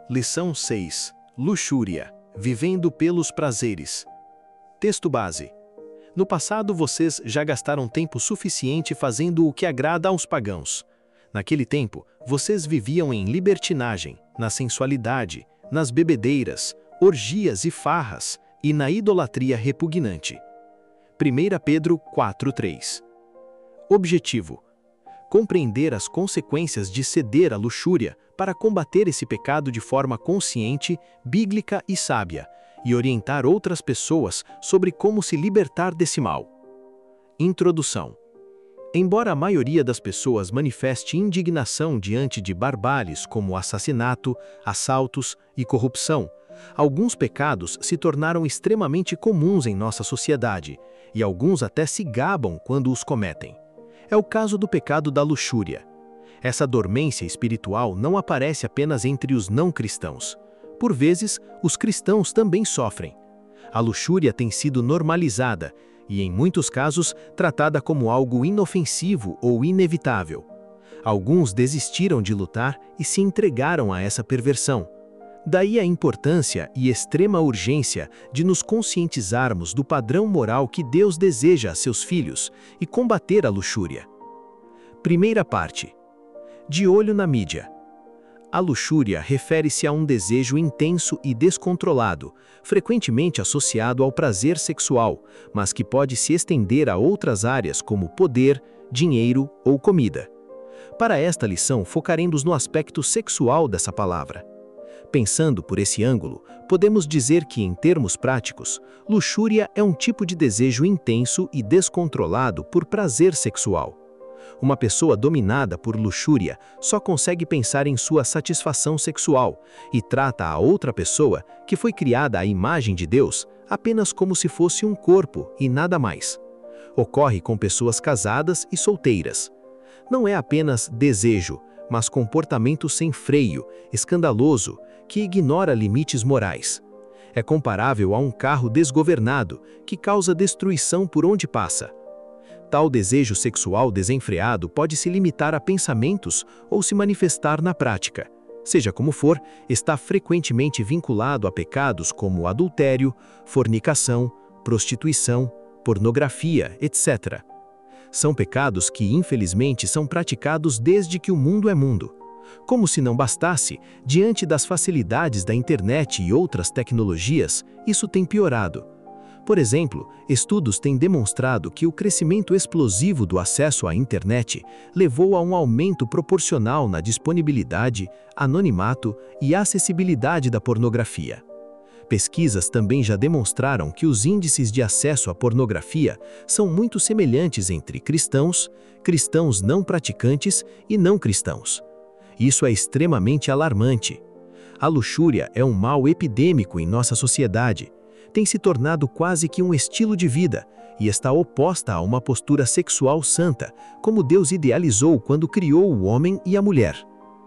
Lição 6. Luxúria. Vivendo pelos prazeres. Texto base. No passado vocês já gastaram tempo suficiente fazendo o que agrada aos pagãos. Naquele tempo, vocês viviam em libertinagem, na sensualidade, nas bebedeiras, orgias e farras, e na idolatria repugnante. 1 Pedro 4:3. Objetivo: compreender as consequências de ceder à luxúria para combater esse pecado de forma consciente, bíblica e sábia, e orientar outras pessoas sobre como se libertar desse mal. Introdução. Embora a maioria das pessoas manifeste indignação diante de barbáries como assassinato, assaltos e corrupção, alguns pecados se tornaram extremamente comuns em nossa sociedade, e alguns até se gabam quando os cometem. É o caso do pecado da luxúria. Essa dormência espiritual não aparece apenas entre os não-cristãos. Por vezes, os cristãos também sofrem. A luxúria tem sido normalizada e, em muitos casos, tratada como algo inofensivo ou inevitável. Alguns desistiram de lutar e se entregaram a essa perversão. Daí a importância e extrema urgência de nos conscientizarmos do padrão moral que Deus deseja a seus filhos e combater a luxúria. Primeira parte. De olho na mídia. A luxúria refere-se a um desejo intenso e descontrolado, frequentemente associado ao prazer sexual, mas que pode se estender a outras áreas como poder, dinheiro ou comida. Para esta lição, focaremos no aspecto sexual dessa palavra. Pensando por esse ângulo, podemos dizer que, em termos práticos, luxúria é um tipo de desejo intenso e descontrolado por prazer sexual. Uma pessoa dominada por luxúria só consegue pensar em sua satisfação sexual e trata a outra pessoa, que foi criada à imagem de Deus, apenas como se fosse um corpo e nada mais. Ocorre com pessoas casadas e solteiras. Não é apenas desejo, mas comportamento sem freio, escandaloso, que ignora limites morais. É comparável a um carro desgovernado, que causa destruição por onde passa. Tal desejo sexual desenfreado pode se limitar a pensamentos ou se manifestar na prática. Seja como for, está frequentemente vinculado a pecados como adultério, fornicação, prostituição, pornografia, etc. São pecados que, infelizmente, são praticados desde que o mundo é mundo. Como se não bastasse, diante das facilidades da internet e outras tecnologias, isso tem piorado. Por exemplo, estudos têm demonstrado que o crescimento explosivo do acesso à internet levou a um aumento proporcional na disponibilidade, anonimato e acessibilidade da pornografia. Pesquisas também já demonstraram que os índices de acesso à pornografia são muito semelhantes entre cristãos, cristãos não praticantes e não cristãos. Isso é extremamente alarmante. A luxúria é um mal epidêmico em nossa sociedade. Tem se tornado quase que um estilo de vida e está oposta a uma postura sexual santa, como Deus idealizou quando criou o homem e a mulher.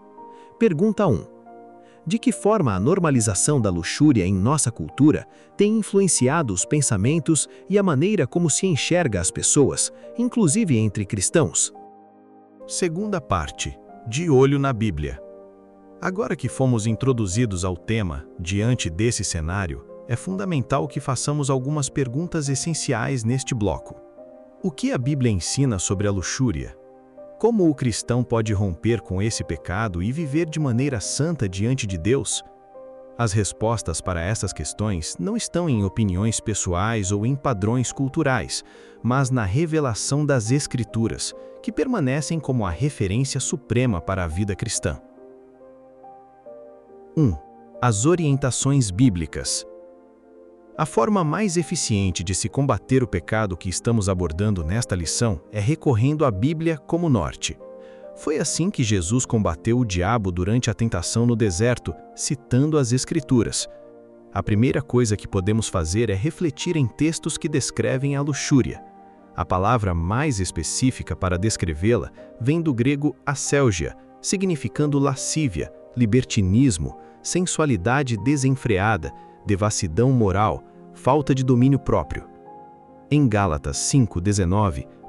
Pergunta 1. De que forma a normalização da luxúria em nossa cultura tem influenciado os pensamentos e a maneira como se enxerga as pessoas, inclusive entre cristãos? Segunda parte. De olho na Bíblia. Agora que fomos introduzidos ao tema, diante desse cenário, é fundamental que façamos algumas perguntas essenciais neste bloco. O que a Bíblia ensina sobre a luxúria? Como o cristão pode romper com esse pecado e viver de maneira santa diante de Deus? As respostas para essas questões não estão em opiniões pessoais ou em padrões culturais, mas na revelação das Escrituras, que permanecem como a referência suprema para a vida cristã. 1. As orientações bíblicas. A forma mais eficiente de se combater o pecado que estamos abordando nesta lição é recorrendo à Bíblia como norte. Foi assim que Jesus combateu o diabo durante a tentação no deserto, citando as Escrituras. A primeira coisa que podemos fazer é refletir em textos que descrevem a luxúria. A palavra mais específica para descrevê-la vem do grego asélgia, significando lascívia, libertinismo, sensualidade desenfreada, devassidão moral, falta de domínio próprio. Em Gálatas 5:19,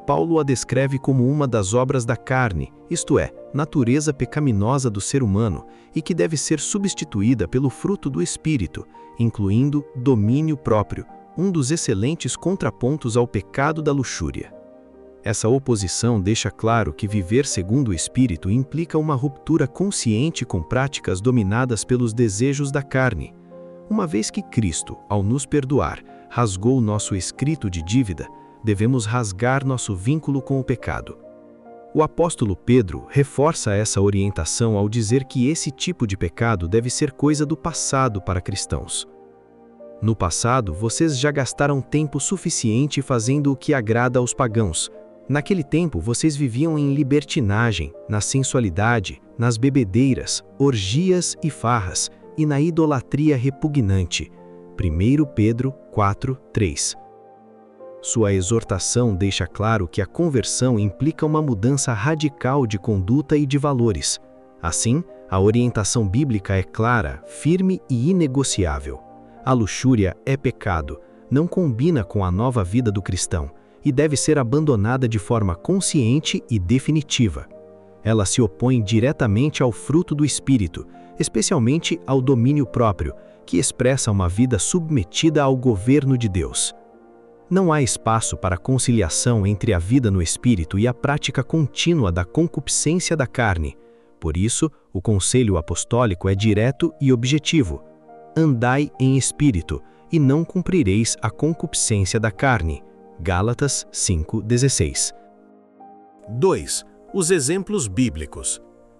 Paulo a descreve como uma das obras da carne, isto é, natureza pecaminosa do ser humano, e que deve ser substituída pelo fruto do Espírito, incluindo domínio próprio, um dos excelentes contrapontos ao pecado da luxúria. Essa oposição deixa claro que viver segundo o Espírito implica uma ruptura consciente com práticas dominadas pelos desejos da carne. Uma vez que Cristo, ao nos perdoar, rasgou nosso escrito de dívida, devemos rasgar nosso vínculo com o pecado. O apóstolo Pedro reforça essa orientação ao dizer que esse tipo de pecado deve ser coisa do passado para cristãos. No passado, vocês já gastaram tempo suficiente fazendo o que agrada aos pagãos. Naquele tempo, vocês viviam em libertinagem, na sensualidade, nas bebedeiras, orgias e farras, e na idolatria repugnante. 1 Pedro 4:3. Sua exortação deixa claro que a conversão implica uma mudança radical de conduta e de valores. Assim, a orientação bíblica é clara, firme e inegociável. A luxúria é pecado, não combina com a nova vida do cristão e deve ser abandonada de forma consciente e definitiva. Ela se opõe diretamente ao fruto do Espírito, especialmente ao domínio próprio, que expressa uma vida submetida ao governo de Deus. Não há espaço para conciliação entre a vida no Espírito e a prática contínua da concupiscência da carne. Por isso, o conselho apostólico é direto e objetivo. Andai em Espírito, e não cumprireis a concupiscência da carne. Gálatas 5:16. 2. Os exemplos bíblicos.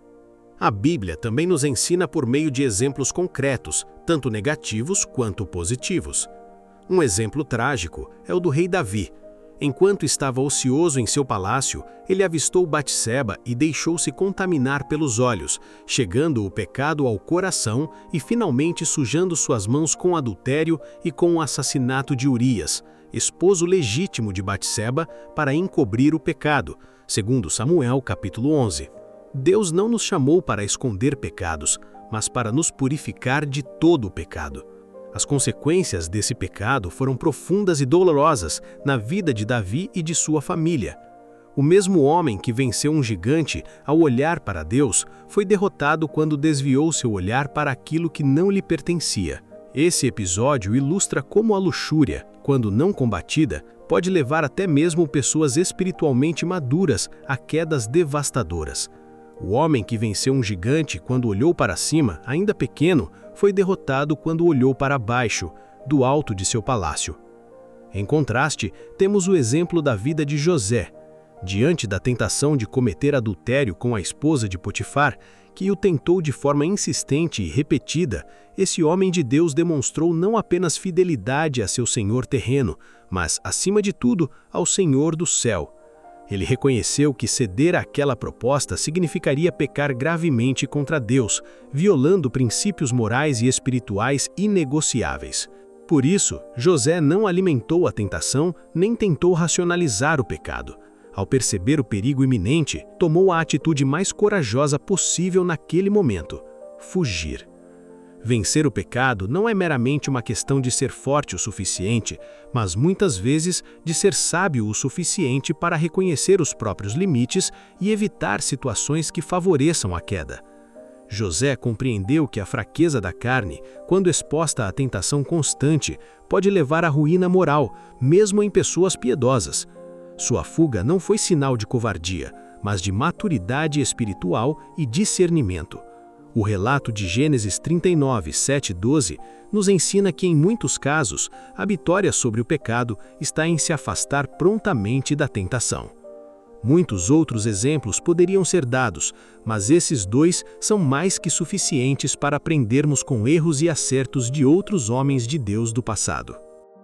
A Bíblia também nos ensina por meio de exemplos concretos, tanto negativos quanto positivos. Um exemplo trágico é o do rei Davi. Enquanto estava ocioso em seu palácio, ele avistou Batseba e deixou-se contaminar pelos olhos, chegando o pecado ao coração e finalmente sujando suas mãos com adultério e com o assassinato de Urias, esposo legítimo de Batseba, para encobrir o pecado, segundo Samuel capítulo 11. Deus não nos chamou para esconder pecados, mas para nos purificar de todo o pecado. As consequências desse pecado foram profundas e dolorosas na vida de Davi e de sua família. O mesmo homem que venceu um gigante ao olhar para Deus foi derrotado quando desviou seu olhar para aquilo que não lhe pertencia. Esse episódio ilustra como a luxúria, quando não combatida, pode levar até mesmo pessoas espiritualmente maduras a quedas devastadoras. O homem que venceu um gigante quando olhou para cima, ainda pequeno, foi derrotado quando olhou para baixo, do alto de seu palácio. Em contraste, temos o exemplo da vida de José. Diante da tentação de cometer adultério com a esposa de Potifar, que o tentou de forma insistente e repetida, esse homem de Deus demonstrou não apenas fidelidade a seu senhor terreno, mas, acima de tudo, ao Senhor do céu. Ele reconheceu que ceder àquela proposta significaria pecar gravemente contra Deus, violando princípios morais e espirituais inegociáveis. Por isso, José não alimentou a tentação nem tentou racionalizar o pecado. Ao perceber o perigo iminente, tomou a atitude mais corajosa possível naquele momento: fugir. Vencer o pecado não é meramente uma questão de ser forte o suficiente, mas muitas vezes de ser sábio o suficiente para reconhecer os próprios limites e evitar situações que favoreçam a queda. José compreendeu que a fraqueza da carne, quando exposta à tentação constante, pode levar à ruína moral, mesmo em pessoas piedosas. Sua fuga não foi sinal de covardia, mas de maturidade espiritual e discernimento. O relato de Gênesis 39, 7 e 12 nos ensina que, em muitos casos, a vitória sobre o pecado está em se afastar prontamente da tentação. Muitos outros exemplos poderiam ser dados, mas esses dois são mais que suficientes para aprendermos com erros e acertos de outros homens de Deus do passado.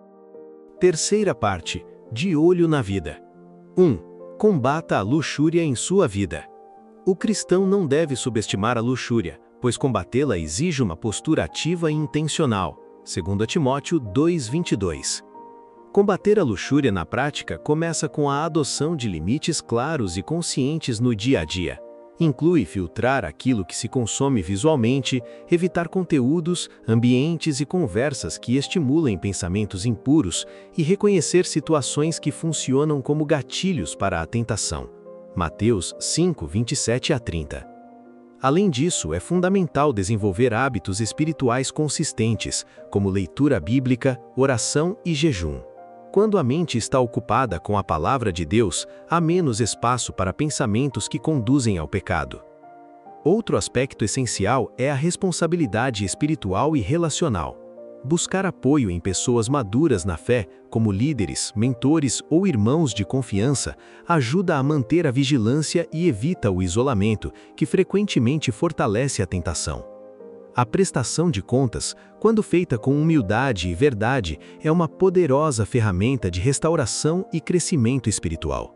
Terceira parte: de olho na vida. 1. Combata a luxúria em sua vida. O cristão não deve subestimar a luxúria, pois combatê-la exige uma postura ativa e intencional. 2 Timóteo 2:22. Combater a luxúria na prática começa com a adoção de limites claros e conscientes no dia a dia. Inclui filtrar aquilo que se consome visualmente, evitar conteúdos, ambientes e conversas que estimulem pensamentos impuros e reconhecer situações que funcionam como gatilhos para a tentação. Mateus 5, 27 a 30. Além disso, é fundamental desenvolver hábitos espirituais consistentes, como leitura bíblica, oração e jejum. Quando a mente está ocupada com a palavra de Deus, há menos espaço para pensamentos que conduzem ao pecado. Outro aspecto essencial é a responsabilidade espiritual e relacional. Buscar apoio em pessoas maduras na fé, como líderes, mentores ou irmãos de confiança, ajuda a manter a vigilância e evita o isolamento, que frequentemente fortalece a tentação. A prestação de contas, quando feita com humildade e verdade, é uma poderosa ferramenta de restauração e crescimento espiritual.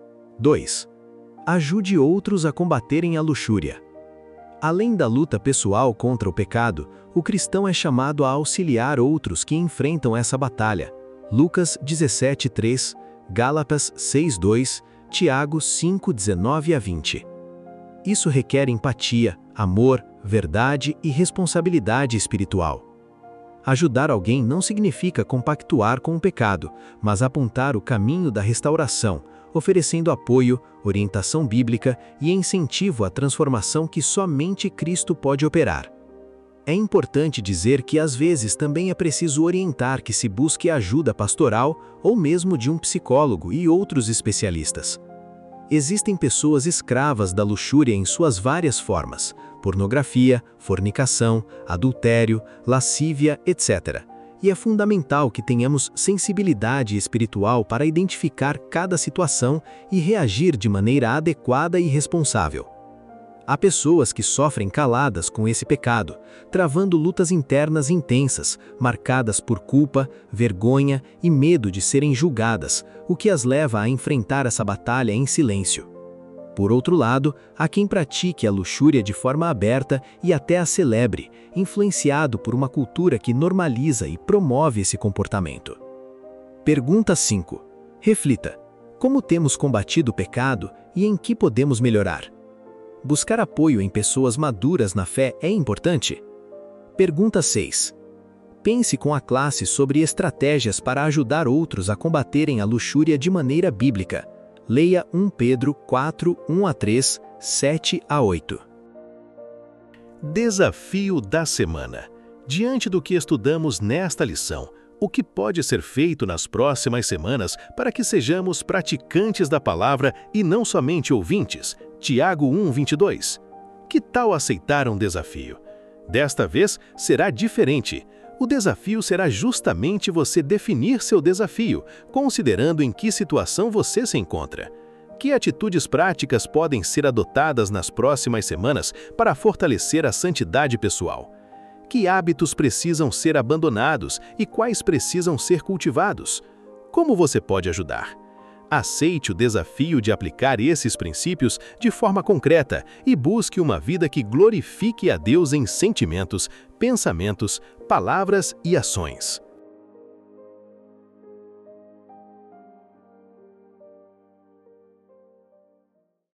2. Ajude outros a combaterem a luxúria. Além da luta pessoal contra o pecado, o cristão é chamado a auxiliar outros que enfrentam essa batalha. Lucas 17:3, Gálatas 6:2, Tiago 5:19 a 20. Isso requer empatia, amor, verdade e responsabilidade espiritual. Ajudar alguém não significa compactuar com o pecado, mas apontar o caminho da restauração, oferecendo apoio, orientação bíblica e incentivo à transformação que somente Cristo pode operar. É importante dizer que às vezes também é preciso orientar que se busque ajuda pastoral ou mesmo de um psicólogo e outros especialistas. Existem pessoas escravas da luxúria em suas várias formas: pornografia, fornicação, adultério, lascívia, etc. E é fundamental que tenhamos sensibilidade espiritual para identificar cada situação e reagir de maneira adequada e responsável. Há pessoas que sofrem caladas com esse pecado, travando lutas internas intensas, marcadas por culpa, vergonha e medo de serem julgadas, o que as leva a enfrentar essa batalha em silêncio. Por outro lado, há quem pratique a luxúria de forma aberta e até a celebre, influenciado por uma cultura que normaliza e promove esse comportamento. Pergunta 5. Reflita: como temos combatido o pecado e em que podemos melhorar? Buscar apoio em pessoas maduras na fé é importante? Pergunta 6. Pense com a classe sobre estratégias para ajudar outros a combaterem a luxúria de maneira bíblica. Leia 1 Pedro 4, 1 a 3, 7 a 8. Desafio da semana. Diante do que estudamos nesta lição, o que pode ser feito nas próximas semanas para que sejamos praticantes da palavra e não somente ouvintes? Tiago 1:22. Que tal aceitar um desafio? Desta vez será diferente. O desafio será justamente você definir seu desafio, considerando em que situação você se encontra. Que atitudes práticas podem ser adotadas nas próximas semanas para fortalecer a santidade pessoal? Que hábitos precisam ser abandonados e quais precisam ser cultivados? Como você pode ajudar? Aceite o desafio de aplicar esses princípios de forma concreta e busque uma vida que glorifique a Deus em sentimentos, pensamentos, palavras e ações.